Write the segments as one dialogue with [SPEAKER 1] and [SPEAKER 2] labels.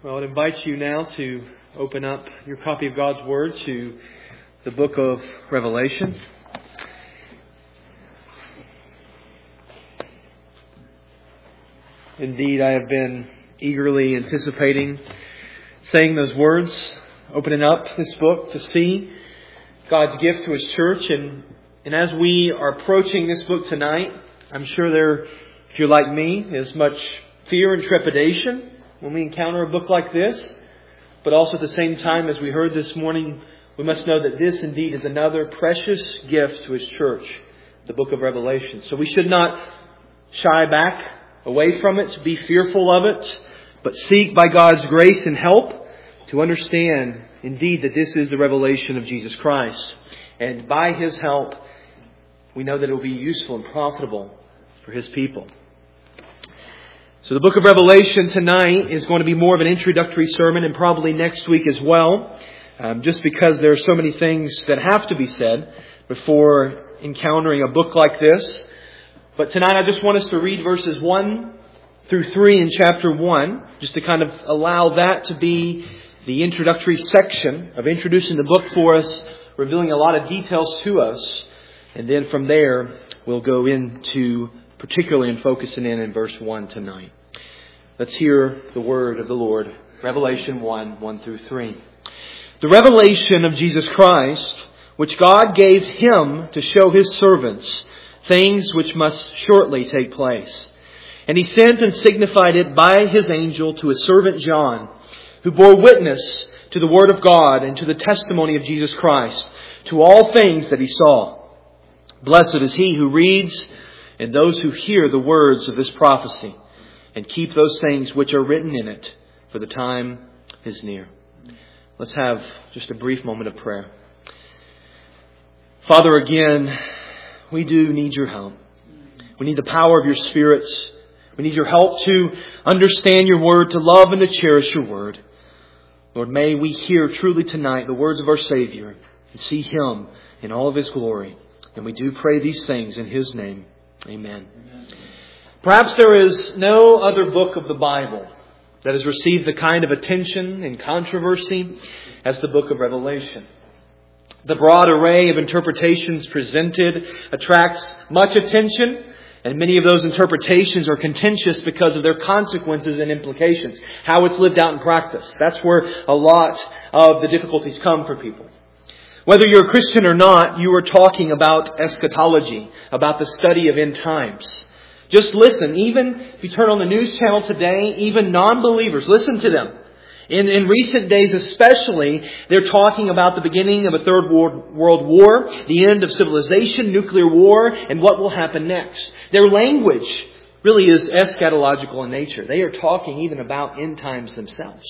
[SPEAKER 1] Well, I'd invite you now to open up your copy of God's Word to the book of Revelation. Indeed, I have been eagerly anticipating saying those words, opening up this book to see God's gift to His church. And as we are approaching this book tonight, I'm sure there, if you're like me, is much fear and trepidation when we encounter a book like this. But also at the same time, as we heard this morning, we must know that this indeed is another precious gift to His church, the book of Revelation. So we should not shy back away from it, be fearful of it, but seek by God's grace and help to understand indeed that this is the revelation of Jesus Christ. And by His help, we know that it will be useful and profitable for His people. So the book of Revelation tonight is going to be more of an introductory sermon, and probably next week as well, just because there are so many things that have to be said before encountering a book like this. But tonight I just want us to read verses 1 through 3 in chapter 1, just to kind of allow that to be the introductory section of introducing the book for us, revealing a lot of details to us. And then from there, we'll go into particularly in focusing in verse 1 tonight. Let's hear the word of the Lord. Revelation 1 through 3. The revelation of Jesus Christ, which God gave Him to show His servants things which must shortly take place. And He sent and signified it by His angel to His servant John, who bore witness to the word of God and to the testimony of Jesus Christ, to all things that he saw. Blessed is he who reads and those who hear the words of this prophecy, and keep those things which are written in it, for the time is near. Let's have just a brief moment of prayer. Father, again, we do need your help. We need the power of your Spirit. We need your help to understand your word, to love and to cherish your word. Lord, may we hear truly tonight the words of our Savior and see Him in all of His glory. And we do pray these things in His name. Amen. Perhaps there is no other book of the Bible that has received the kind of attention and controversy as the book of Revelation. The broad array of interpretations presented attracts much attention, and many of those interpretations are contentious because of their consequences and implications, how it's lived out in practice. That's where a lot of the difficulties come for people. Whether you're a Christian or not, you are talking about eschatology, about the study of end times. Just listen. Even if you turn on the news channel today, even non-believers, listen to them. In recent days especially, they're talking about the beginning of a third world war, the end of civilization, nuclear war, and what will happen next. Their language really is eschatological in nature. They are talking even about end times themselves.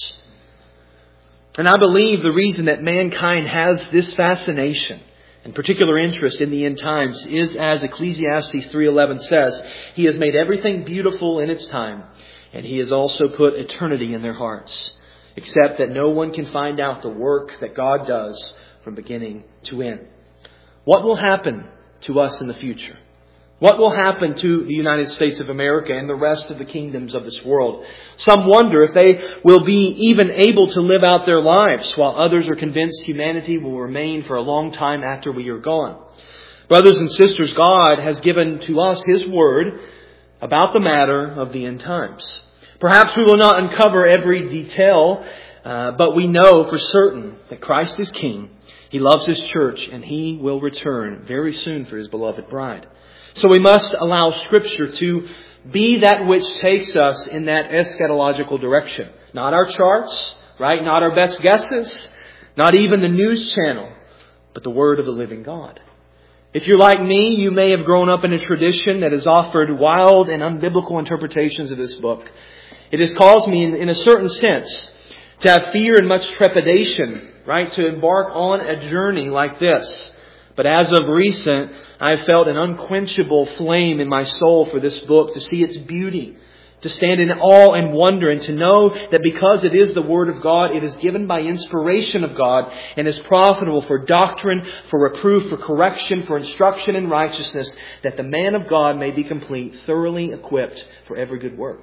[SPEAKER 1] And I believe the reason that mankind has this fascination and particular interest in the end times is, as Ecclesiastes 3:11 says, He has made everything beautiful in its time, and He has also put eternity in their hearts, except that no one can find out the work that God does from beginning to end. What will happen to us in the future? What will happen to the United States of America and the rest of the kingdoms of this world? Some wonder if they will be even able to live out their lives, while others are convinced humanity will remain for a long time after we are gone. Brothers and sisters, God has given to us His word about the matter of the end times. Perhaps we will not uncover every detail, but we know for certain that Christ is King. He loves His church, and He will return very soon for His beloved bride. So we must allow Scripture to be that which takes us in that eschatological direction. Not our charts, right? Not our best guesses. Not even the news channel. But the Word of the living God. If you're like me, you may have grown up in a tradition that has offered wild and unbiblical interpretations of this book. It has caused me, in a certain sense, to have fear and much trepidation, right? To embark on a journey like this. But as of recent, I have felt an unquenchable flame in my soul for this book, to see its beauty, to stand in awe and wonder, and to know that because it is the Word of God, it is given by inspiration of God and is profitable for doctrine, for reproof, for correction, for instruction in righteousness, that the man of God may be complete, thoroughly equipped for every good work.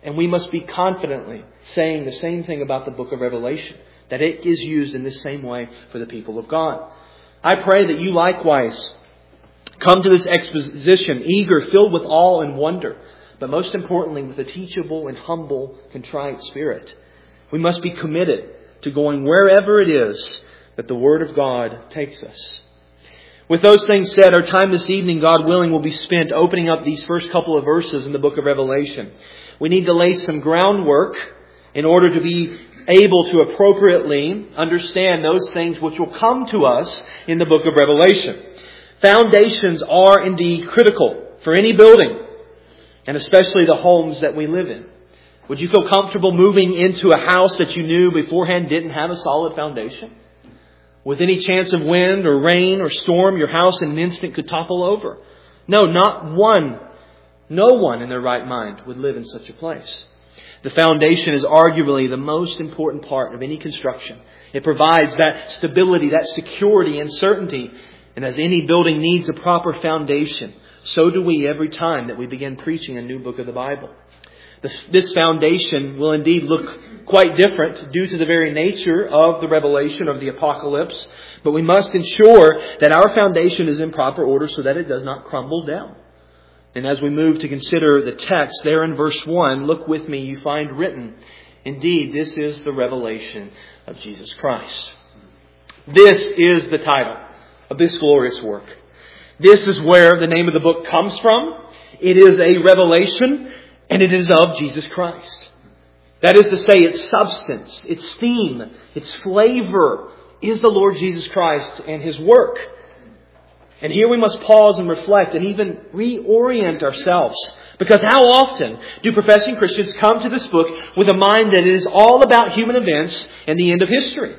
[SPEAKER 1] And we must be confidently saying the same thing about the book of Revelation, that it is used in this same way for the people of God. I pray that you likewise come to this exposition eager, filled with awe and wonder, but most importantly with a teachable and humble, contrite spirit. We must be committed to going wherever it is that the Word of God takes us. With those things said, our time this evening, God willing, will be spent opening up these first couple of verses in the book of Revelation. We need to lay some groundwork in order to be able to appropriately understand those things which will come to us in the book of Revelation. Foundations are indeed critical for any building, and especially the homes that we live in. Would you feel comfortable moving into a house that you knew beforehand didn't have a solid foundation? With any chance of wind or rain or storm, your house in an instant could topple over. No, not one. No one in their right mind would live in such a place. The foundation is arguably the most important part of any construction. It provides that stability, that security and certainty. And as any building needs a proper foundation, so do we every time that we begin preaching a new book of the Bible. This foundation will indeed look quite different due to the very nature of the revelation of the apocalypse. But we must ensure that our foundation is in proper order so that it does not crumble down. And as we move to consider the text there in verse 1, look with me, you find written, indeed, this is the revelation of Jesus Christ. This is the title of this glorious work. This is where the name of the book comes from. It is a revelation, and it is of Jesus Christ. That is to say, its substance, its theme, its flavor is the Lord Jesus Christ and His work. And here we must pause and reflect and even reorient ourselves. Because how often do professing Christians come to this book with a mind that it is all about human events and the end of history?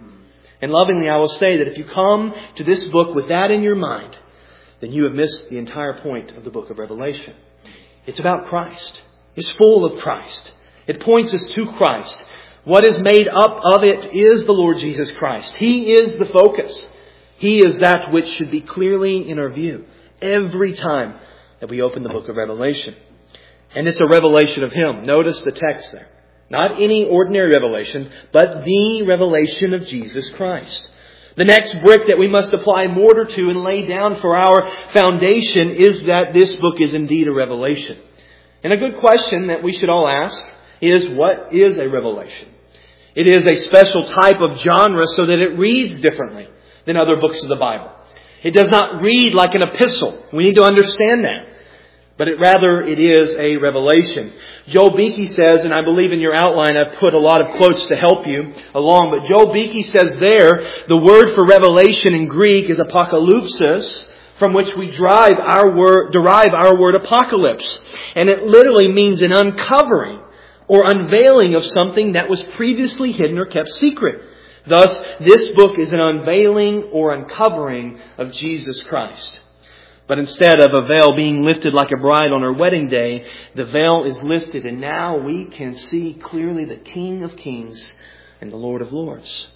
[SPEAKER 1] And lovingly I will say that if you come to this book with that in your mind, then you have missed the entire point of the book of Revelation. It's about Christ. It's full of Christ. It points us to Christ. What is made up of it is the Lord Jesus Christ. He is the focus. He is that which should be clearly in our view every time that we open the book of Revelation. And it's a revelation of Him. Notice the text there. Not any ordinary revelation, but the revelation of Jesus Christ. The next brick that we must apply mortar to and lay down for our foundation is that this book is indeed a revelation. And a good question that we should all ask is, what is a revelation? It is a special type of genre so that it reads differently than other books of the Bible. It does not read like an epistle. We need to understand that. But rather it is a revelation. Joel Beeke says, and I believe in your outline I've put a lot of quotes to help you along, but Joel Beeke says there, the word for revelation in Greek is apokalypsis, from which we derive our word apocalypse. And it literally means an uncovering or unveiling of something that was previously hidden or kept secret. Thus, this book is an unveiling or uncovering of Jesus Christ. But instead of a veil being lifted like a bride on her wedding day, the veil is lifted and now we can see clearly the King of Kings and the Lord of Lords.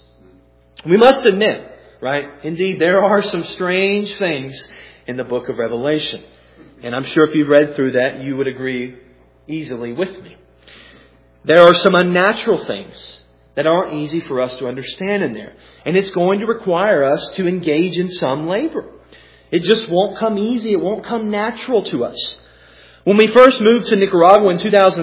[SPEAKER 1] We must admit, right, indeed there are some strange things in the book of Revelation. And I'm sure if you've read through that, you would agree easily with me. There are some unnatural things that aren't easy for us to understand in there. And it's going to require us to engage in some labor. It just won't come easy. It won't come natural to us. When we first moved to Nicaragua in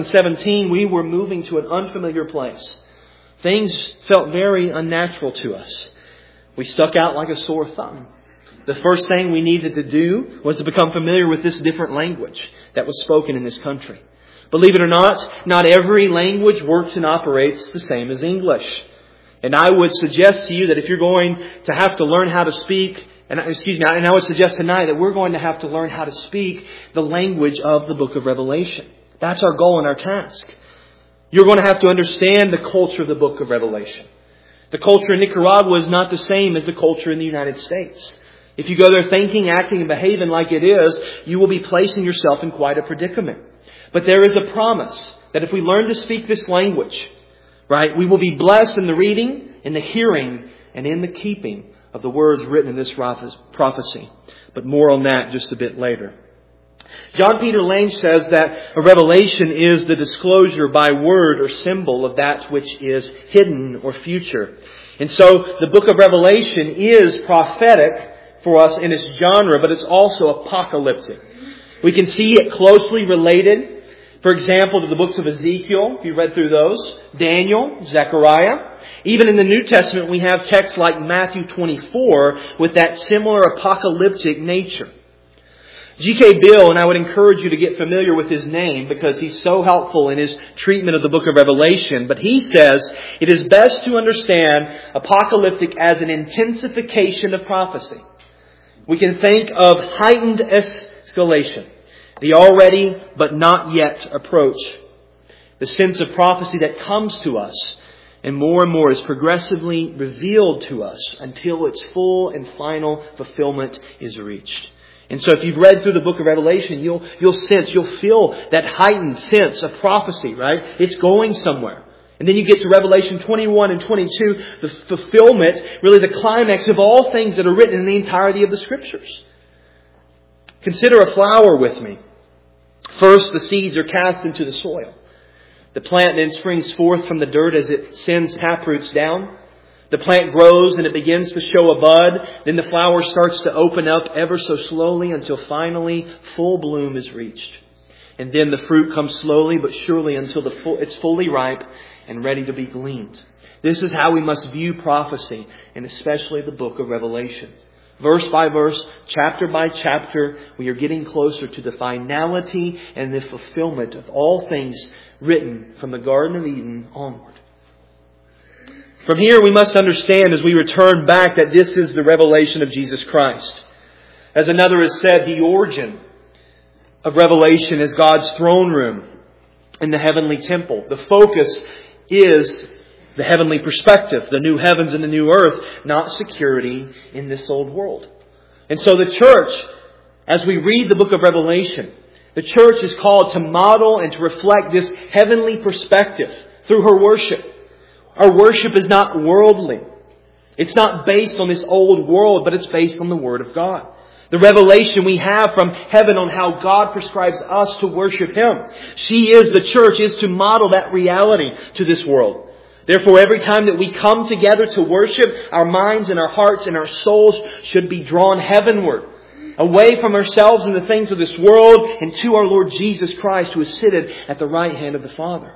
[SPEAKER 1] 2017, we were moving to an unfamiliar place. Things felt very unnatural to us. We stuck out like a sore thumb. The first thing we needed to do was to become familiar with this different language that was spoken in this country. Believe it or not every language works and operates the same as English. And I would suggest to you that if you're going to have to learn how to speak, and I would suggest tonight that we're going to have to learn how to speak the language of the book of Revelation. That's our goal and our task. You're going to have to understand the culture of the book of Revelation. The culture in Nicaragua is not the same as the culture in the United States. If you go there thinking, acting, and behaving like it is, you will be placing yourself in quite a predicament. But there is a promise that if we learn to speak this language, right, we will be blessed in the reading, in the hearing, and in the keeping of the words written in this prophecy. But more on that just a bit later. John Peter Lange says that a revelation is the disclosure by word or symbol of that which is hidden or future. And so the book of Revelation is prophetic for us in its genre, but it's also apocalyptic. We can see it closely related, for example, to the books of Ezekiel, if you read through those, Daniel, Zechariah. Even in the New Testament, we have texts like Matthew 24 with that similar apocalyptic nature. G.K. Bill, and I would encourage you to get familiar with his name because he's so helpful in his treatment of the book of Revelation, but he says it is best to understand apocalyptic as an intensification of prophecy. We can think of heightened escalation, the already but not yet approach, the sense of prophecy that comes to us and more is progressively revealed to us until its full and final fulfillment is reached. And so if you've read through the book of Revelation, you'll feel that heightened sense of prophecy, right? It's going somewhere. And then you get to Revelation 21 and 22, the fulfillment, really the climax of all things that are written in the entirety of the Scriptures. Consider a flower with me. First, the seeds are cast into the soil. The plant then springs forth from the dirt as it sends taproots down. The plant grows and it begins to show a bud. Then the flower starts to open up ever so slowly until finally full bloom is reached. And then the fruit comes slowly but surely until it's fully ripe and ready to be gleaned. This is how we must view prophecy, and especially the book of Revelation. Verse by verse, chapter by chapter, we are getting closer to the finality and the fulfillment of all things written from the Garden of Eden onward. From here, we must understand as we return back that this is the revelation of Jesus Christ. As another has said, the origin of Revelation is God's throne room in the heavenly temple. The focus is the heavenly perspective, the new heavens and the new earth, not security in this old world. And so the church, as we read the book of Revelation, the church is called to model and to reflect this heavenly perspective through her worship. Our worship is not worldly. It's not based on this old world, but it's based on the Word of God. The revelation we have from heaven on how God prescribes us to worship Him. The church is to model that reality to this world. Therefore, every time that we come together to worship, our minds and our hearts and our souls should be drawn heavenward, away from ourselves and the things of this world, and to our Lord Jesus Christ, who is seated at the right hand of the Father.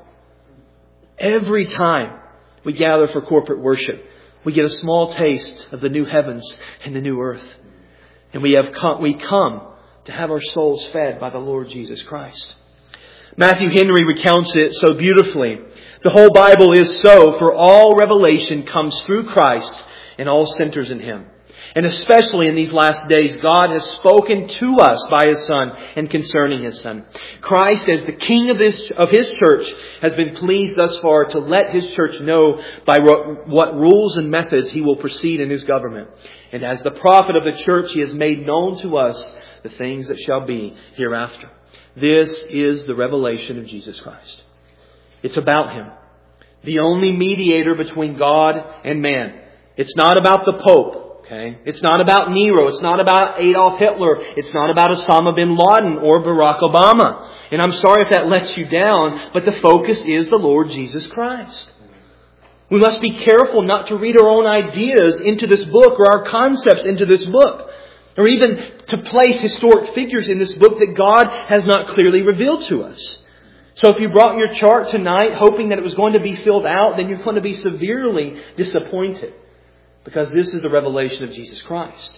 [SPEAKER 1] Every time we gather for corporate worship, we get a small taste of the new heavens and the new earth. And we come to have our souls fed by the Lord Jesus Christ. Matthew Henry recounts it so beautifully. The whole Bible is so, for all revelation comes through Christ and all centers in Him. And especially in these last days, God has spoken to us by His Son and concerning His Son. Christ, as the King of His church, has been pleased thus far to let His church know by what rules and methods He will proceed in His government. And as the prophet of the church, He has made known to us the things that shall be hereafter. This is the revelation of Jesus Christ. It's about Him, the only mediator between God and man. It's not about the Pope. Okay? It's not about Nero. It's not about Adolf Hitler. It's not about Osama bin Laden or Barack Obama. And I'm sorry if that lets you down, but the focus is the Lord Jesus Christ. We must be careful not to read our own ideas into this book or our concepts into this book, or even to place historic figures in this book that God has not clearly revealed to us. So if you brought your chart tonight hoping that it was going to be filled out, then you're going to be severely disappointed. Because this is the revelation of Jesus Christ.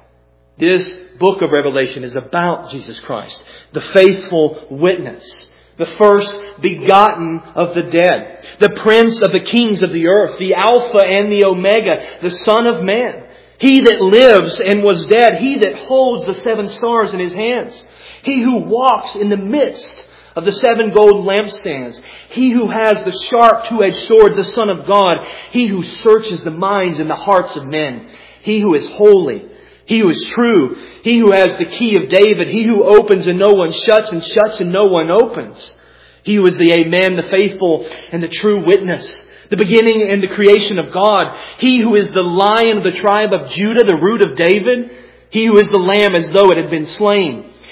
[SPEAKER 1] This book of Revelation is about Jesus Christ, the faithful witness, the first begotten of the dead, the Prince of the kings of the earth, the Alpha and the Omega, the Son of Man, He that lives and was dead, He that holds the 7 stars in His hands, He who walks in the midst of the 7 gold lampstands, He who has the sharp two-edged sword, the Son of God, He who searches the minds and the hearts of men, He who is holy, He who is true, He who has the key of David, He who opens and no one shuts, and shuts and no one opens, He who is the Amen, the faithful and the true witness, the beginning and the creation of God, He who is the Lion of the tribe of Judah, the root of David, He who is the Lamb as though it had been slain,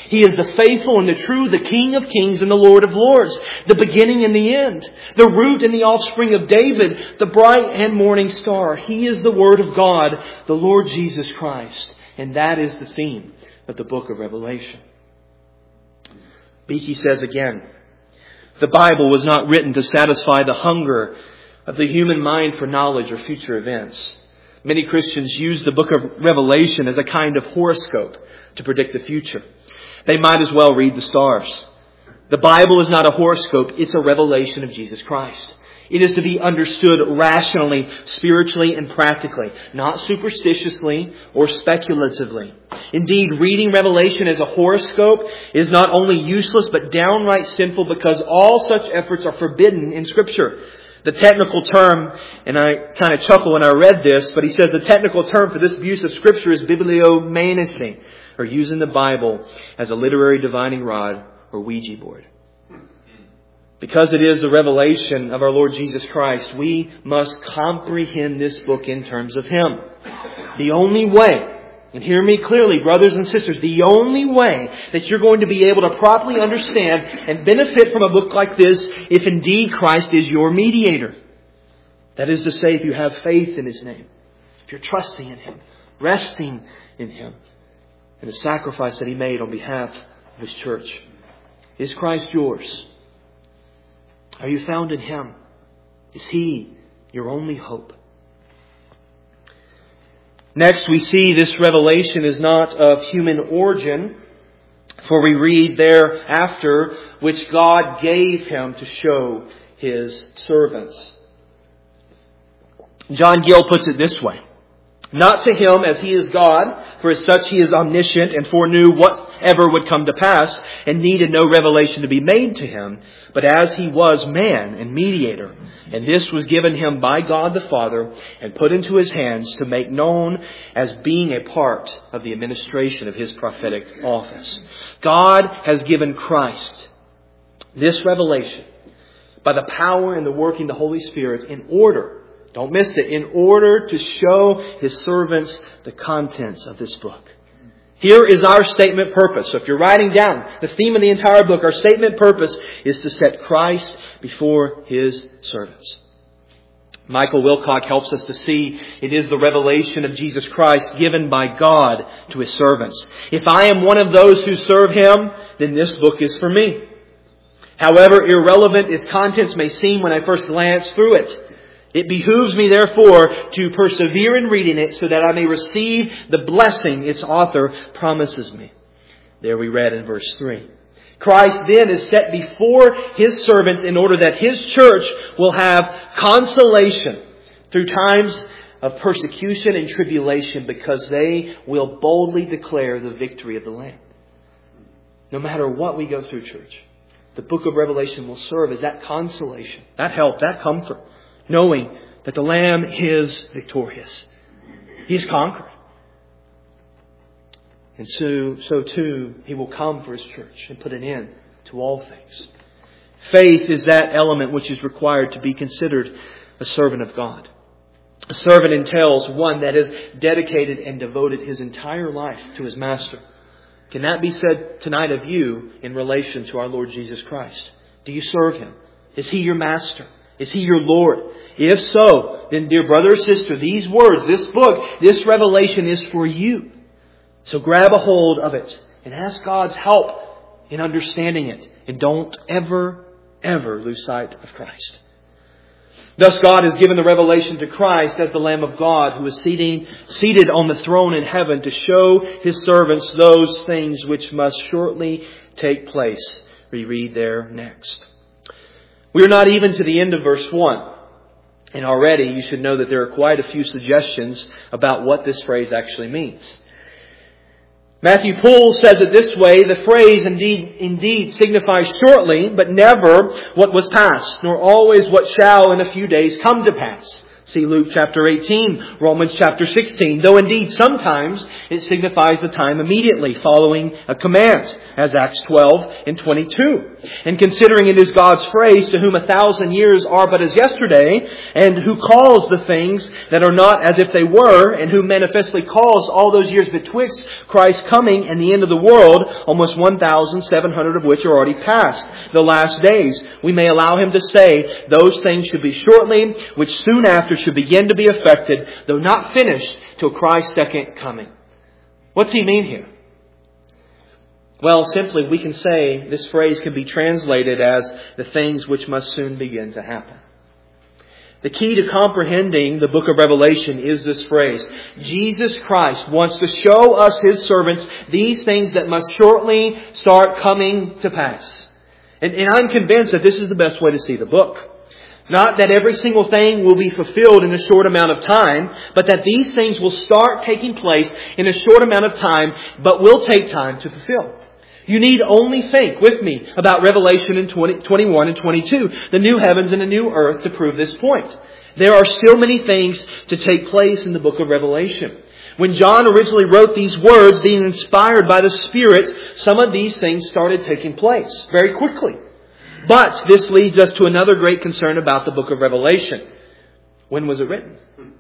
[SPEAKER 1] He is the faithful and the true, the King of kings and the Lord of lords, the beginning and the end, the root and the offspring of David, the bright and morning star. He is the Word of God, the Lord Jesus Christ. And that is the theme of the book of Revelation. Beeke says again, the Bible was not written to satisfy the hunger of the human mind for knowledge or future events. Many Christians use the book of Revelation as a kind of horoscope to predict the future. They might as well read the stars. The Bible is not a horoscope, it's a revelation of Jesus Christ. It is to be understood rationally, spiritually, and practically, not superstitiously or speculatively. Indeed, reading Revelation as a horoscope is not only useless but downright sinful, because all such efforts are forbidden in Scripture. The technical term, and I kind of chuckle when I read this, but he says the technical term for this abuse of Scripture is bibliomaniacy, or using the Bible as a literary divining rod or Ouija board. Because it is a revelation of our Lord Jesus Christ, we must comprehend this book in terms of Him. The only way, and hear me clearly, brothers and sisters, the only way that you're going to be able to properly understand and benefit from a book like this, if indeed Christ is your mediator. That is to say, if you have faith in His name, if you're trusting in Him, resting in Him, and the sacrifice that He made on behalf of His church. Is Christ yours? Are you found in Him? Is He your only hope? Next, we see this revelation is not of human origin, for we read thereafter, which God gave Him to show His servants. John Gill puts it this way. Not to Him as He is God, for as such He is omniscient and foreknew whatever would come to pass, and needed no revelation to be made to Him, but as He was man and mediator, and this was given Him by God the Father, and put into His hands to make known as being a part of the administration of His prophetic office. God has given Christ this revelation by the power and the working of the Holy Spirit in order, don't miss it, in order to show His servants the contents of this book. Here is our statement purpose. So if you're writing down the theme of the entire book, our statement purpose is to set Christ before His servants. Michael Wilcock helps us to see it is the revelation of Jesus Christ given by God to His servants. If I am one of those who serve Him, then this book is for me. However irrelevant its contents may seem when I first glance through it, it behooves me, therefore, to persevere in reading it so that I may receive the blessing its author promises me. There we read in verse 3. Christ then is set before His servants in order that His church will have consolation through times of persecution and tribulation, because they will boldly declare the victory of the Lamb. No matter what we go through, church, the book of Revelation will serve as that consolation, that help, that comfort, knowing that the Lamb is victorious. He has conquered. And so too, He will come for His church and put an end to all things. Faith is that element which is required to be considered a servant of God. A servant entails one that has dedicated and devoted his entire life to his master. Can that be said tonight of you in relation to our Lord Jesus Christ? Do you serve Him? Is He your master? Is He your Lord? If so, then dear brother or sister, these words, this book, this revelation is for you. So grab a hold of it and ask God's help in understanding it. And don't ever, ever lose sight of Christ. Thus God has given the revelation to Christ as the Lamb of God, who is seated on the throne in heaven to show His servants those things which must shortly take place. We read there next. We are not even to the end of verse 1. And already you should know that there are quite a few suggestions about what this phrase actually means. Matthew Poole says it this way: the phrase indeed signifies shortly, but never what was past, nor always what shall in a few days come to pass. See Luke chapter 18, Romans chapter 16. Though indeed sometimes it signifies the time immediately following a command, as Acts 12 and 22. And considering it is God's phrase, to whom 1,000 years are but as yesterday, and who calls the things that are not as if they were, and who manifestly calls all those years betwixt Christ's coming and the end of the world, almost 1,700 of which are already past, the last days, we may allow him to say, those things should be shortly, which soon after should begin to be effected, though not finished till Christ's second coming. What's he mean here? Well, simply we can say this phrase can be translated as the things which must soon begin to happen. The key to comprehending the book of Revelation is this phrase. Jesus Christ wants to show us His servants these things that must shortly start coming to pass. And I'm convinced that this is the best way to see the book. Not that every single thing will be fulfilled in a short amount of time, but that these things will start taking place in a short amount of time, but will take time to fulfill. You need only think with me about Revelation in 21 and 22, the new heavens and the new earth, to prove this point. There are still many things to take place in the book of Revelation. When John originally wrote these words, being inspired by the Spirit, some of these things started taking place very quickly. But this leads us to another great concern about the book of Revelation. When was it written?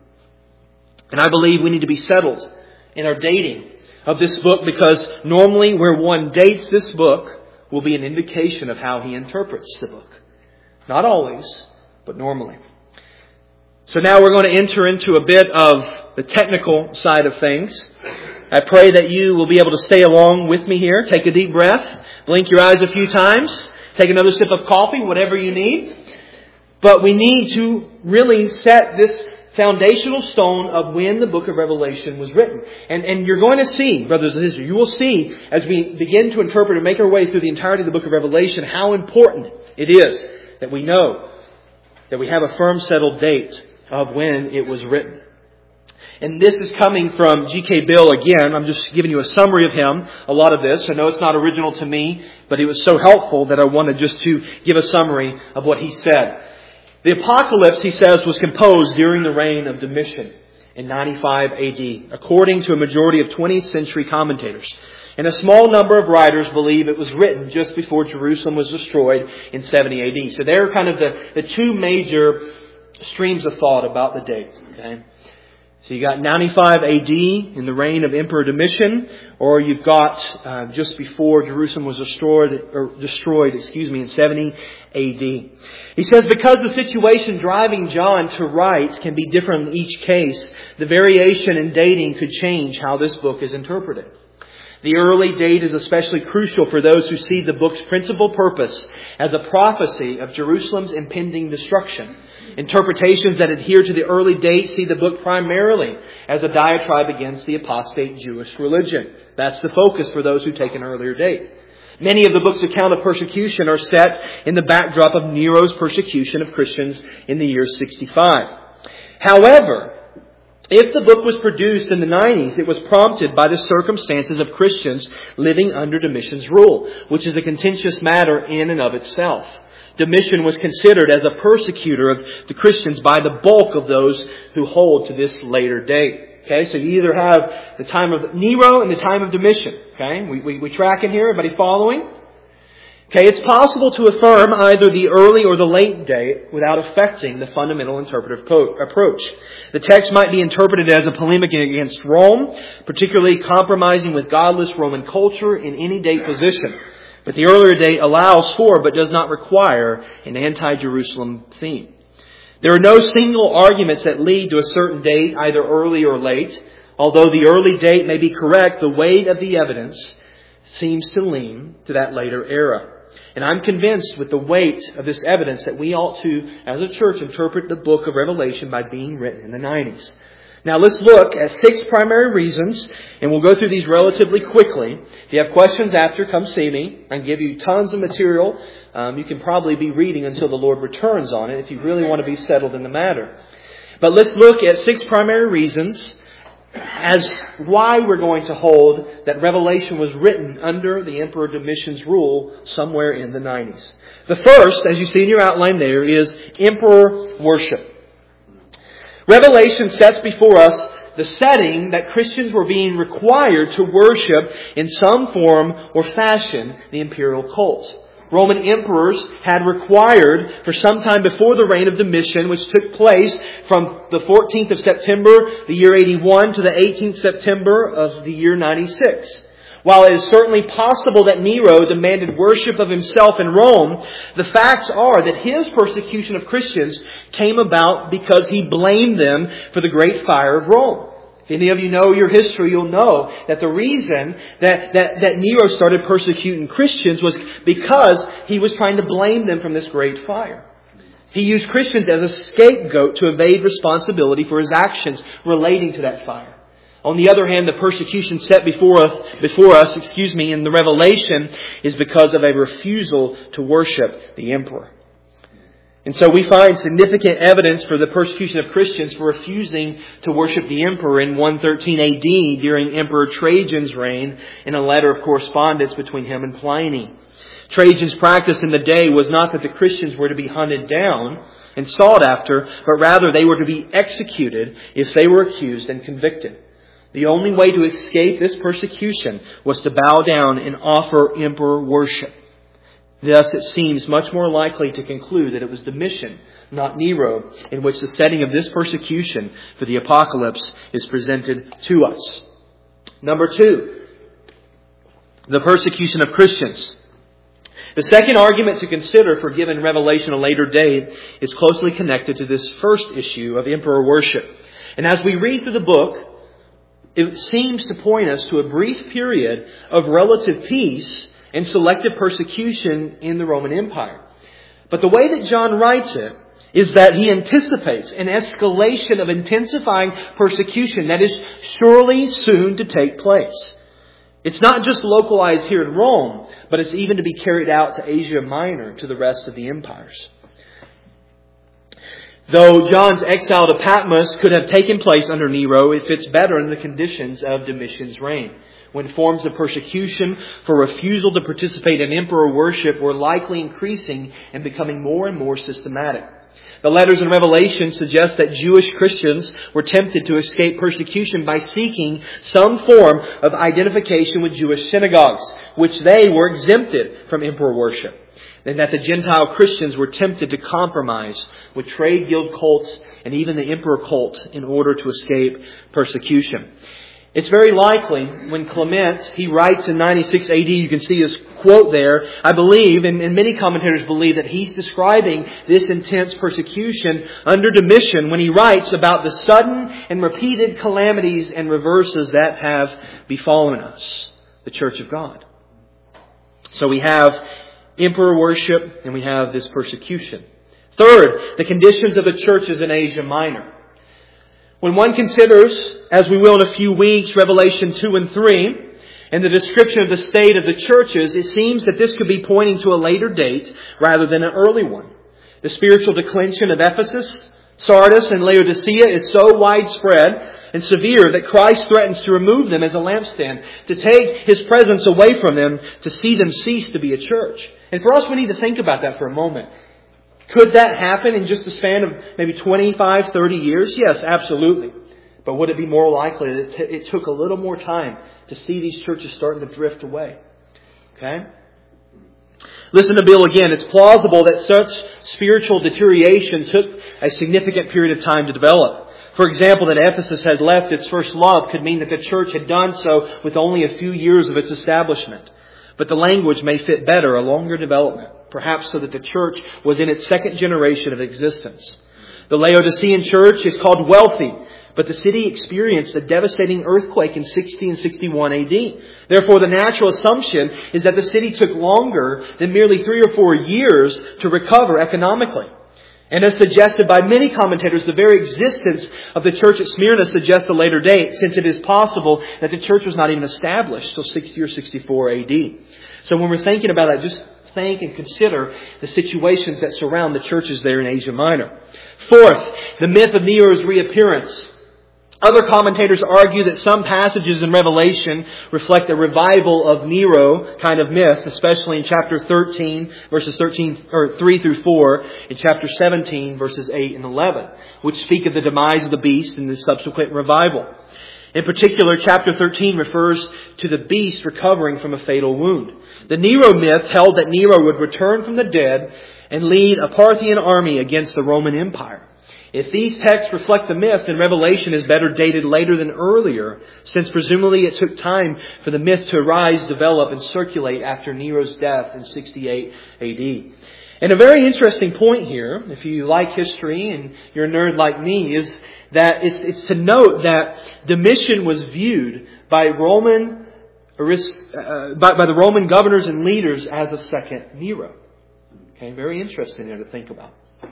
[SPEAKER 1] And I believe we need to be settled in our dating of this book, because normally where one dates this book will be an indication of how he interprets the book. Not always, but normally. So now we're going to enter into a bit of the technical side of things. I pray that you will be able to stay along with me here. Take a deep breath. Blink your eyes a few times. Take another sip of coffee, whatever you need. But we need to really set this foundational stone of when the book of Revelation was written. And you're going to see, brothers and sisters, you will see as we begin to interpret and make our way through the entirety of the book of Revelation how important it is that we know that we have a firm settled date of when it was written. And this is coming from G.K. Bill again. I'm just giving you a summary of him, a lot of this. I know it's not original to me, but it was so helpful that I wanted just to give a summary of what he said. The Apocalypse, he says, was composed during the reign of Domitian in 95 AD, according to a majority of 20th century commentators. And a small number of writers believe it was written just before Jerusalem was destroyed in 70 AD. So they're kind of the two major streams of thought about the date. Okay? So you got 95 AD in the reign of Emperor Domitian, or you've got just before Jerusalem was destroyed in 70 AD. He says, because the situation driving John to write can be different in each case, the variation in dating could change how this book is interpreted. The early date is especially crucial for those who see the book's principal purpose as a prophecy of Jerusalem's impending destruction. Interpretations that adhere to the early date see the book primarily as a diatribe against the apostate Jewish religion. That's the focus for those who take an earlier date. Many of the book's account of persecution are set in the backdrop of Nero's persecution of Christians in the year 65. However, if the book was produced in the 90s, it was prompted by the circumstances of Christians living under Domitian's rule, which is a contentious matter in and of itself. Domitian was considered as a persecutor of the Christians by the bulk of those who hold to this later date. Okay, so you either have the time of Nero and the time of Domitian. Okay, we tracking here? Everybody following? Okay, it's possible to affirm either the early or the late date without affecting the fundamental interpretive approach. The text might be interpreted as a polemic against Rome, particularly compromising with godless Roman culture in any date position. But the earlier date allows for, but does not require, an anti-Jerusalem theme. There are no single arguments that lead to a certain date, either early or late. Although the early date may be correct, the weight of the evidence seems to lean to that later era. And I'm convinced with the weight of this evidence that we ought to, as a church, interpret the book of Revelation by being written in the 90s. Now let's look at 6 primary reasons, and we'll go through these relatively quickly. If you have questions after, come see me. I can give you tons of material. You can probably be reading until the Lord returns on it if you really want to be settled in the matter. But let's look at 6 primary reasons as why we're going to hold that Revelation was written under the Emperor Domitian's rule somewhere in the 90s. The first, as you see in your outline there, is emperor worship. Revelation sets before us the setting that Christians were being required to worship in some form or fashion the imperial cult. Roman emperors had required for some time before the reign of Domitian, which took place from the 14th of September, the year 81, to the 18th September of the year 96. While it is certainly possible that Nero demanded worship of himself in Rome, the facts are that his persecution of Christians came about because he blamed them for the great fire of Rome. If any of you know your history, you'll know that the reason that Nero started persecuting Christians was because he was trying to blame them from this great fire. He used Christians as a scapegoat to evade responsibility for his actions relating to that fire. On the other hand, the persecution set before us, in the Revelation is because of a refusal to worship the emperor. And so we find significant evidence for the persecution of Christians for refusing to worship the emperor in 113 AD during Emperor Trajan's reign in a letter of correspondence between him and Pliny. Trajan's practice in the day was not that the Christians were to be hunted down and sought after, but rather they were to be executed if they were accused and convicted. The only way to escape this persecution was to bow down and offer emperor worship. Thus, it seems much more likely to conclude that it was Domitian, not Nero, in which the setting of this persecution for the apocalypse is presented to us. Number 2, the persecution of Christians. The second argument to consider for giving Revelation a later date is closely connected to this first issue of emperor worship. And as we read through the book, it seems to point us to a brief period of relative peace and selective persecution in the Roman Empire. But the way that John writes it is that he anticipates an escalation of intensifying persecution that is surely soon to take place. It's not just localized here in Rome, but it's even to be carried out to Asia Minor, to the rest of the empires. Though John's exile to Patmos could have taken place under Nero, it fits better in the conditions of Domitian's reign, when forms of persecution for refusal to participate in emperor worship were likely increasing and becoming more and more systematic. The letters in Revelation suggest that Jewish Christians were tempted to escape persecution by seeking some form of identification with Jewish synagogues, which they were exempted from emperor worship. And that the Gentile Christians were tempted to compromise with trade guild cults and even the emperor cult in order to escape persecution. It's very likely when Clement, he writes in 96 AD, you can see his quote there, I believe, and many commentators believe that he's describing this intense persecution under Domitian when he writes about the sudden and repeated calamities and reverses that have befallen us, the Church of God. So we have emperor worship and we have this persecution. Third, the conditions of the churches in Asia Minor. When one considers, as we will in a few weeks, Revelation 2 and 3, and the description of the state of the churches, it seems that this could be pointing to a later date rather than an early one. The spiritual declension of Ephesus, Sardis, and Laodicea is so widespread and severe that Christ threatens to remove them as a lampstand, to take His presence away from them, to see them cease to be a church. And for us, we need to think about that for a moment. Could that happen in just a span of maybe 25, 30 years? Yes, absolutely. But would it be more likely that it took a little more time to see these churches starting to drift away? Okay? Listen to Bill again. It's plausible that such spiritual deterioration took a significant period of time to develop. For example, that Ephesus had left its first love could mean that the church had done so with only a few years of its establishment. But the language may fit better, a longer development, perhaps so that the church was in its second generation of existence. The Laodicean church is called wealthy, but the city experienced a devastating earthquake in 60 and 61 AD. Therefore, the natural assumption is that the city took longer than merely 3 or 4 years to recover economically. And as suggested by many commentators, the very existence of the church at Smyrna suggests a later date, since it is possible that the church was not even established until 60 or 64 AD. So when we're thinking about that, just think and consider the situations that surround the churches there in Asia Minor. Fourth, the myth of Nero's reappearance. Other commentators argue that some passages in Revelation reflect a revival of Nero kind of myth, especially in chapter 13, verses 3 through 4, and chapter 17, verses 8 and 11, which speak of the demise of the beast and the subsequent revival. In particular, chapter 13 refers to the beast recovering from a fatal wound. The Nero myth held that Nero would return from the dead and lead a Parthian army against the Roman Empire. If these texts reflect the myth, then Revelation is better dated later than earlier, since presumably it took time for the myth to arise, develop, and circulate after Nero's death in 68 AD. And a very interesting point here, if you like history and you're a nerd like me, is that it's to note that Domitian was viewed by the Roman governors and leaders as a second Nero. Okay, very interesting there to think about.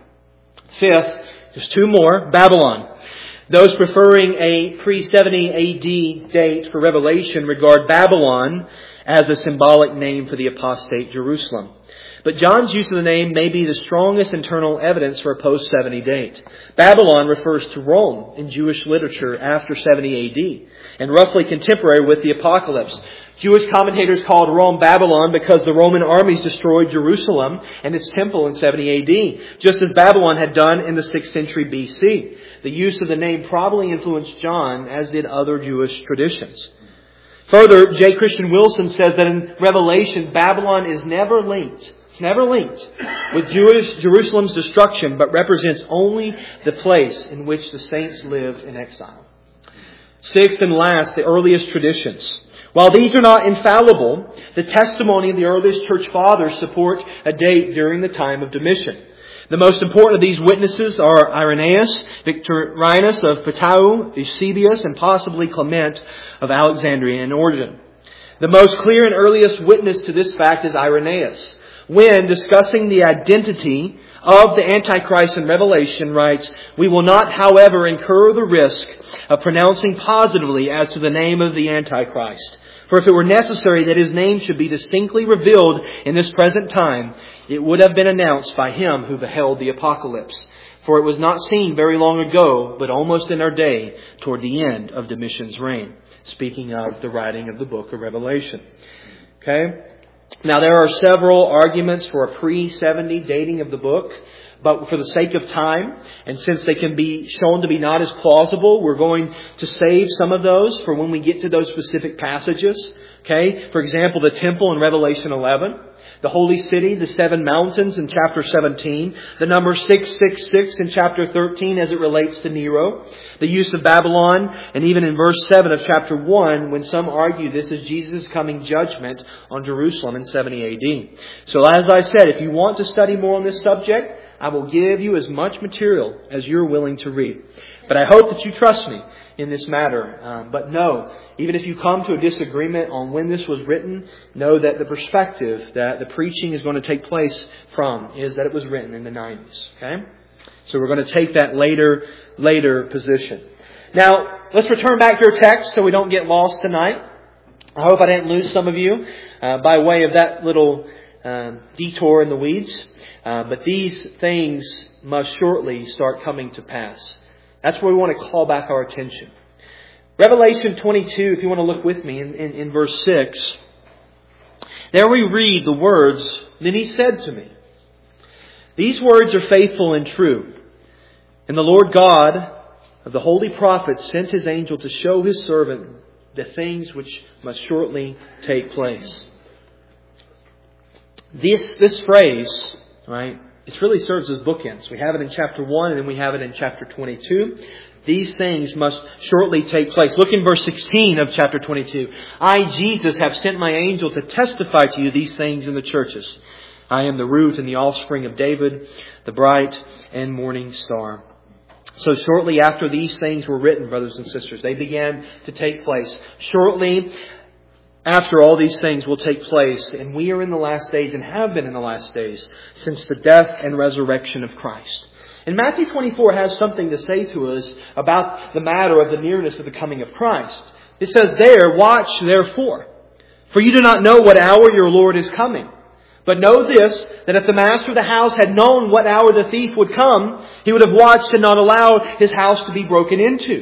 [SPEAKER 1] Fifth, just two more, Babylon. Those preferring a pre-70 AD date for Revelation regard Babylon as a symbolic name for the apostate Jerusalem. But John's use of the name may be the strongest internal evidence for a post-70 date. Babylon refers to Rome in Jewish literature after 70 AD and roughly contemporary with the apocalypse. Jewish commentators called Rome Babylon because the Roman armies destroyed Jerusalem and its temple in 70 AD, just as Babylon had done in the 6th century BC. The use of the name probably influenced John, as did other Jewish traditions. Further, J. Christian Wilson says that in Revelation, Babylon is never linked. It's never linked with Jerusalem's destruction, but represents only the place in which the saints live in exile. Sixth and last, the earliest traditions. While these are not infallible, the testimony of the earliest church fathers support a date during the time of Domitian. The most important of these witnesses are Irenaeus, Victorinus of Patau, Eusebius, and possibly Clement of Alexandria and Origen. The most clear and earliest witness to this fact is Irenaeus, when discussing the identity of the Antichrist in Revelation, writes, "We will not, however, incur the risk of pronouncing positively as to the name of the Antichrist. For if it were necessary that his name should be distinctly revealed in this present time, it would have been announced by him who beheld the apocalypse. For it was not seen very long ago, but almost in our day, toward the end of Domitian's reign." Speaking of the writing of the book of Revelation. Okay? Now there are several arguments for a pre-70 dating of the book. But for the sake of time, and since they can be shown to be not as plausible, we're going to save some of those for when we get to those specific passages. Okay? For example, the temple in Revelation 11. The holy city, the 7 mountains in chapter 17. The number 666 in chapter 13 as it relates to Nero. The use of Babylon, and even in verse 7 of chapter 1, when some argue this is Jesus' coming judgment on Jerusalem in 70 AD. So as I said, if you want to study more on this subject, I will give you as much material as you're willing to read. But I hope that you trust me in this matter. But know, even if you come to a disagreement on when this was written, know that the perspective that the preaching is going to take place from is that it was written in the 90s. Okay? So we're going to take that later position. Now, let's return back to our text so we don't get lost tonight. I hope I didn't lose some of you by way of that little detour in the weeds. But these things must shortly start coming to pass. That's where we want to call back our attention. Revelation 22, if you want to look with me in verse 6. There we read the words, "Then he said to me, these words are faithful and true. And the Lord God of the holy prophets sent his angel to show his servant the things which must shortly take place." This phrase, right, it really serves as bookends. We have it in chapter 1 and then we have it in chapter 22. These things must shortly take place. Look in verse 16 of chapter 22. "I, Jesus, have sent my angel to testify to you these things in the churches. I am the root and the offspring of David, the bright and morning star." So shortly after these things were written, brothers and sisters, they began to take place. Shortly after all these things will take place, and we are in the last days and have been in the last days since the death and resurrection of Christ. And Matthew 24 has something to say to us about the matter of the nearness of the coming of Christ. It says there, "Watch therefore, for you do not know what hour your Lord is coming. But know this, that if the master of the house had known what hour the thief would come, he would have watched and not allowed his house to be broken into.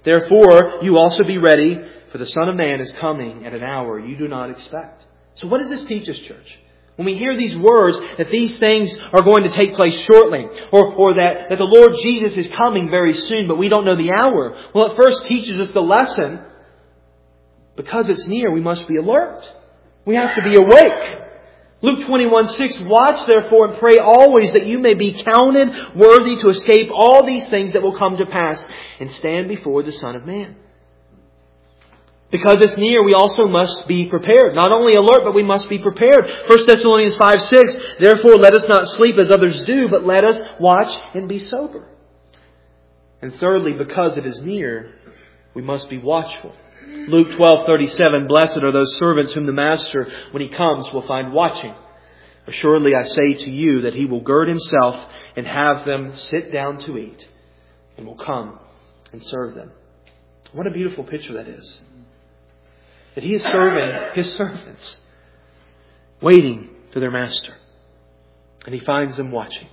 [SPEAKER 1] Therefore, you also be ready, for the Son of Man is coming at an hour you do not expect. So what does this teach us, church? When we hear these words, that these things are going to take place shortly, or that the Lord Jesus is coming very soon, but we don't know the hour. Well, it first teaches us the lesson. Because it's near, we must be alert. We have to be awake. Luke 21:6, watch therefore and pray always that you may be counted worthy to escape all these things that will come to pass and stand before the Son of Man. Because it's near, we also must be prepared. Not only alert, but we must be prepared. 1 Thessalonians 5:6, therefore let us not sleep as others do, but let us watch and be sober. And thirdly, because it is near, we must be watchful. Luke 12:37, blessed are those servants whom the master, when he comes, will find watching. Assuredly I say to you that he will gird himself and have them sit down to eat, and will come and serve them. What a beautiful picture that is. That he is serving his servants, waiting for their master. And he finds them watching.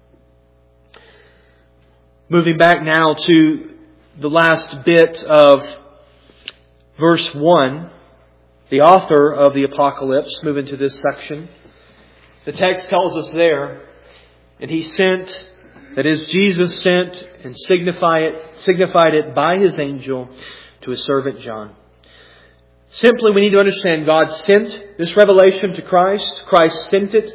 [SPEAKER 1] Moving back now to the last bit of verse 1, the author of the Apocalypse, move into this section. The text tells us there, and he sent, that is, Jesus sent and signified it by his angel to his servant John. Simply, we need to understand God sent this revelation to Christ. Christ sent it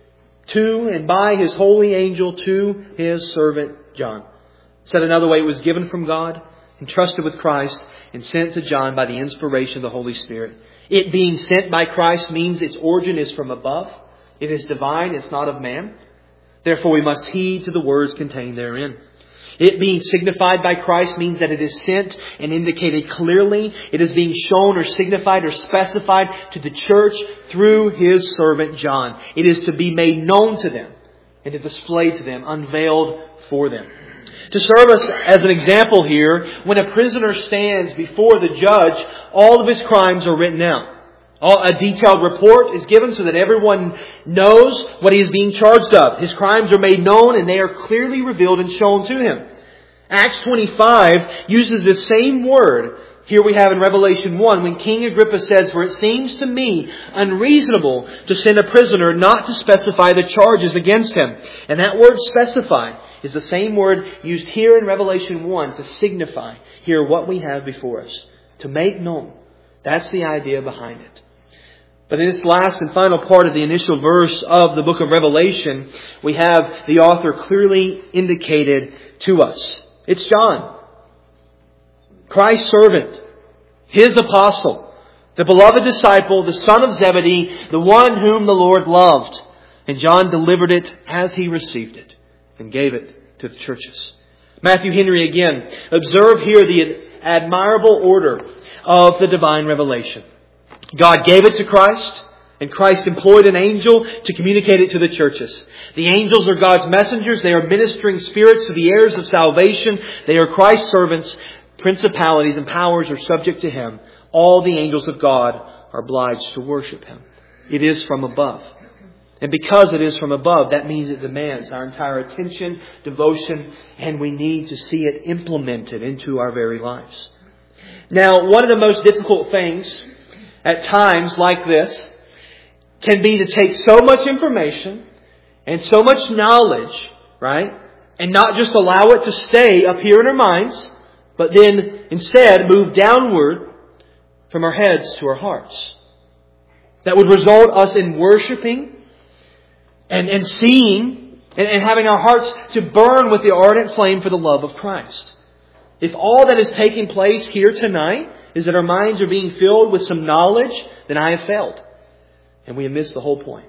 [SPEAKER 1] to and by his holy angel to his servant John. Said another way, it was given from God, entrusted with Christ, and sent to John by the inspiration of the Holy Spirit. It being sent by Christ means its origin is from above. It is divine, it's not of man. Therefore, we must heed to the words contained therein. It being signified by Christ means that it is sent and indicated clearly. It is being shown or signified or specified to the church through his servant John. It is to be made known to them and to display to them, unveiled for them. To serve us as an example here, when a prisoner stands before the judge, all of his crimes are written out. A detailed report is given so that everyone knows what he is being charged of. His crimes are made known and they are clearly revealed and shown to him. Acts 25 uses the same word. Here we have in Revelation 1 when King Agrippa says, for it seems to me unreasonable to send a prisoner not to specify the charges against him. And that word specify is the same word used here in Revelation 1 to signify here what we have before us. To make known. That's the idea behind it. But in this last and final part of the initial verse of the book of Revelation, we have the author clearly indicated to us. It's John, Christ's servant, his apostle, the beloved disciple, the son of Zebedee, the one whom the Lord loved. And John delivered it as he received it and gave it to the churches. Matthew Henry again. Observe here the admirable order of the divine revelation. God gave it to Christ, and Christ employed an angel to communicate it to the churches. The angels are God's messengers. They are ministering spirits to the heirs of salvation. They are Christ's servants. Principalities and powers are subject to Him. All the angels of God are obliged to worship Him. It is from above. And because it is from above, that means it demands our entire attention, devotion, and we need to see it implemented into our very lives. Now, one of the most difficult things at times like this can be to take so much information and so much knowledge, right? And not just allow it to stay up here in our minds, but then instead move downward from our heads to our hearts. That would result us in worshiping and seeing and having our hearts to burn with the ardent flame for the love of Christ. If all that is taking place here tonight is that our minds are being filled with some knowledge, then I have failed. And we have missed the whole point.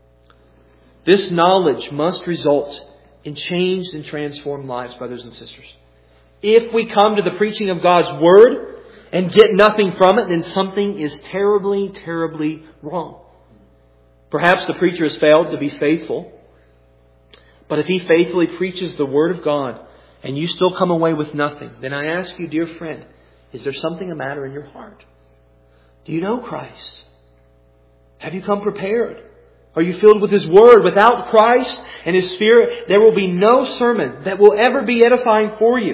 [SPEAKER 1] This knowledge must result in changed and transformed lives, brothers and sisters. If we come to the preaching of God's Word and get nothing from it, then something is terribly, terribly wrong. Perhaps the preacher has failed to be faithful. But if he faithfully preaches the Word of God and you still come away with nothing, then I ask you, dear friend, is there something the matter in your heart? Do you know Christ? Have you come prepared? Are you filled with His Word? Without Christ and His Spirit, there will be no sermon that will ever be edifying for you.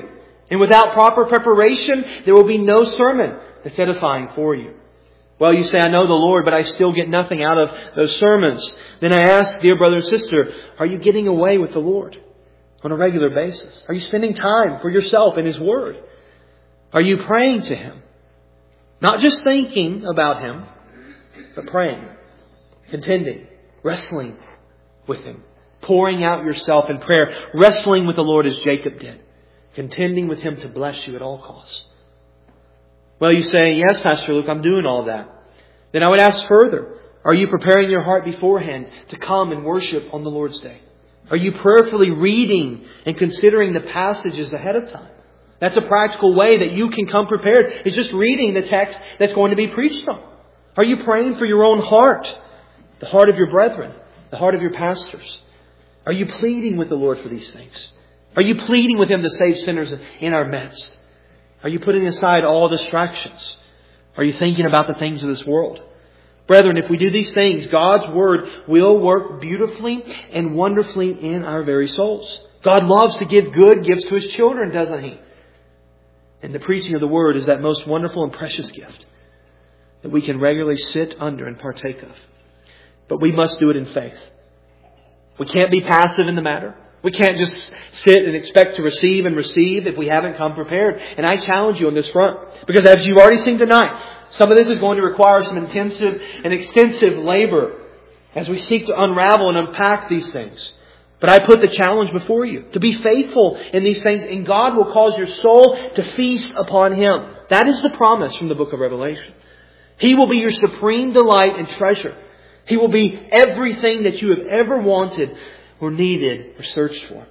[SPEAKER 1] And without proper preparation, there will be no sermon that's edifying for you. Well, you say, I know the Lord, but I still get nothing out of those sermons. Then I ask, dear brother and sister, are you getting away with the Lord on a regular basis? Are you spending time for yourself in His Word? Are you praying to Him? Not just thinking about Him, but praying, contending, wrestling with Him, pouring out yourself in prayer, wrestling with the Lord as Jacob did, contending with Him to bless you at all costs. Well, you say, yes, Pastor Luke, I'm doing all that. Then I would ask further, are you preparing your heart beforehand to come and worship on the Lord's Day? Are you prayerfully reading and considering the passages ahead of time? That's a practical way that you can come prepared. It's just reading the text that's going to be preached on. Are you praying for your own heart, the heart of your brethren, the heart of your pastors? Are you pleading with the Lord for these things? Are you pleading with Him to save sinners in our midst? Are you putting aside all distractions? Are you thinking about the things of this world? Brethren, if we do these things, God's Word will work beautifully and wonderfully in our very souls. God loves to give good gifts to His children, doesn't He? And the preaching of the Word is that most wonderful and precious gift that we can regularly sit under and partake of. But we must do it in faith. We can't be passive in the matter. We can't just sit and expect to receive and receive if we haven't come prepared. And I challenge you on this front. Because as you've already seen tonight, some of this is going to require some intensive and extensive labor as we seek to unravel and unpack these things. But I put the challenge before you to be faithful in these things, and God will cause your soul to feast upon Him. That is the promise from the book of Revelation. He will be your supreme delight and treasure. He will be everything that you have ever wanted or needed or searched for.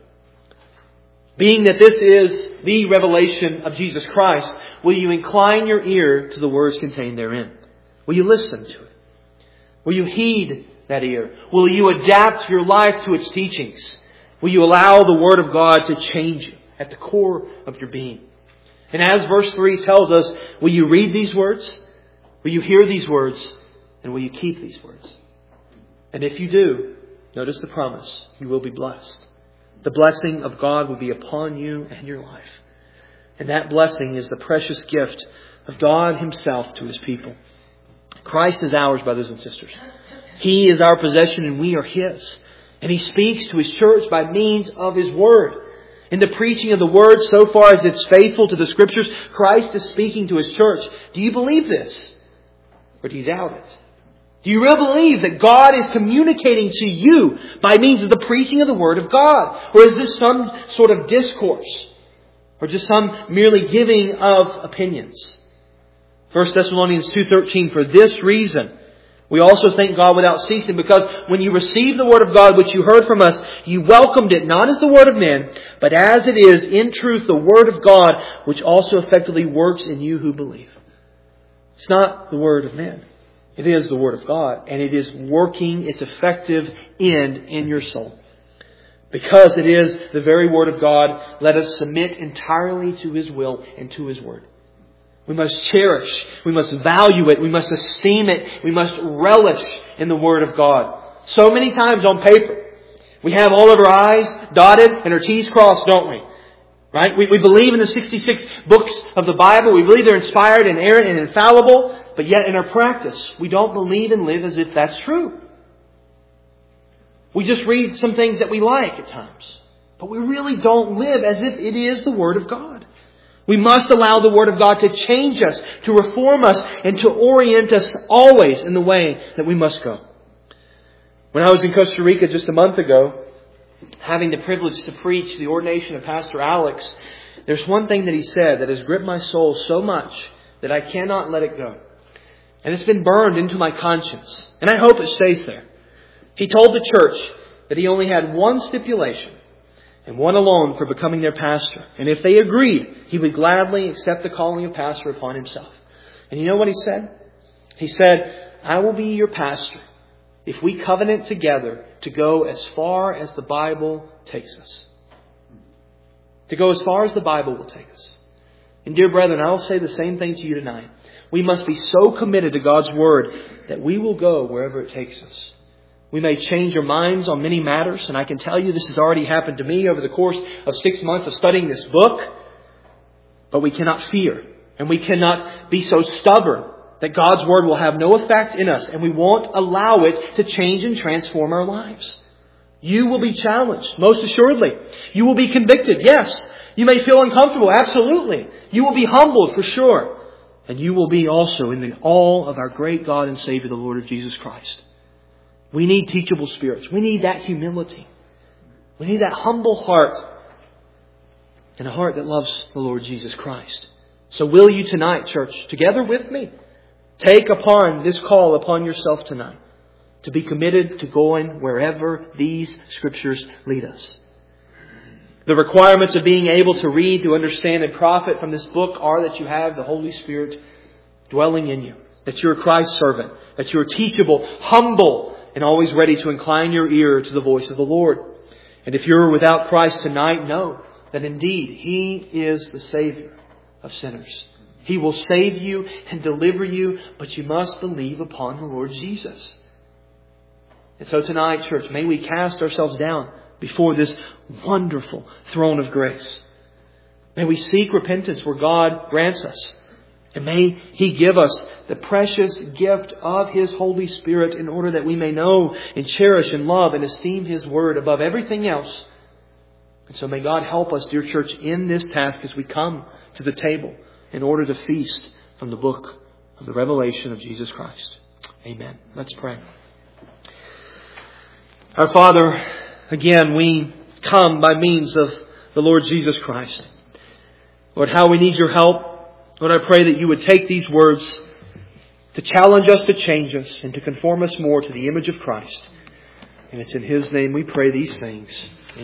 [SPEAKER 1] Being that this is the revelation of Jesus Christ, will you incline your ear to the words contained therein? Will you listen to it? Will you heed that ear? Will you adapt your life to its teachings? Will you allow the Word of God to change you at the core of your being? And as verse 3 tells us, will you read these words? Will you hear these words? And will you keep these words? And if you do, notice the promise. You will be blessed. The blessing of God will be upon you and your life. And that blessing is the precious gift of God Himself to His people. Christ is ours, brothers and sisters. He is our possession and we are His. And He speaks to His church by means of His Word. In the preaching of the Word, so far as it's faithful to the Scriptures, Christ is speaking to His church. Do you believe this? Or do you doubt it? Do you really believe that God is communicating to you by means of the preaching of the Word of God? Or is this some sort of discourse? Or just some merely giving of opinions? 1 Thessalonians 2:13, for this reason, we also thank God without ceasing, because when you received the Word of God which you heard from us, you welcomed it not as the word of men, but as it is in truth the Word of God, which also effectively works in you who believe. It's not the word of men. It is the Word of God, and it is working its effective end in your soul. Because it is the very Word of God, let us submit entirely to His will and to His Word. We must cherish, we must value it, we must esteem it, we must relish in the Word of God. So many times on paper, we have all of our I's dotted and our T's crossed, don't we? Right? We believe in the 66 books of the Bible. We believe they're inspired, inerrant, and infallible. But yet in our practice, we don't believe and live as if that's true. We just read some things that we like at times. But we really don't live as if it is the Word of God. We must allow the Word of God to change us, to reform us, and to orient us always in the way that we must go. When I was in Costa Rica just a month ago, having the privilege to preach the ordination of Pastor Alex, there's one thing that he said that has gripped my soul so much that I cannot let it go. And it's been burned into my conscience. And I hope it stays there. He told the church that he only had one stipulation, and one alone, for becoming their pastor. And if they agreed, he would gladly accept the calling of pastor upon himself. And you know what he said? He said, I will be your pastor if we covenant together to go as far as the Bible takes us. To go as far as the Bible will take us. And dear brethren, I will say the same thing to you tonight. We must be so committed to God's Word that we will go wherever it takes us. We may change our minds on many matters, and I can tell you this has already happened to me over the course of 6 months of studying this book. But we cannot fear, and we cannot be so stubborn that God's Word will have no effect in us, and we won't allow it to change and transform our lives. You will be challenged, most assuredly. You will be convicted, yes. You may feel uncomfortable, absolutely. You will be humbled, for sure. And you will be also in the awe of our great God and Savior, the Lord of Jesus Christ. We need teachable spirits. We need that humility. We need that humble heart. And a heart that loves the Lord Jesus Christ. So will you tonight, church, together with me, take upon this call upon yourself tonight to be committed to going wherever these Scriptures lead us. The requirements of being able to read, to understand, and profit from this book are that you have the Holy Spirit dwelling in you. That you're Christ's servant. That you're teachable, humble, and always ready to incline your ear to the voice of the Lord. And if you're without Christ tonight, know that indeed He is the Savior of sinners. He will save you and deliver you, but you must believe upon the Lord Jesus. And so tonight, church, may we cast ourselves down before this wonderful throne of grace. May we seek repentance where God grants us. And may He give us the precious gift of His Holy Spirit in order that we may know and cherish and love and esteem His Word above everything else. And so may God help us, dear church, in this task as we come to the table in order to feast from the book of the revelation of Jesus Christ. Amen. Let's pray. Our Father, again, we come by means of the Lord Jesus Christ. Lord, how we need your help. Lord, I pray that you would take these words to challenge us, to change us, and to conform us more to the image of Christ. And it's in His name we pray these things.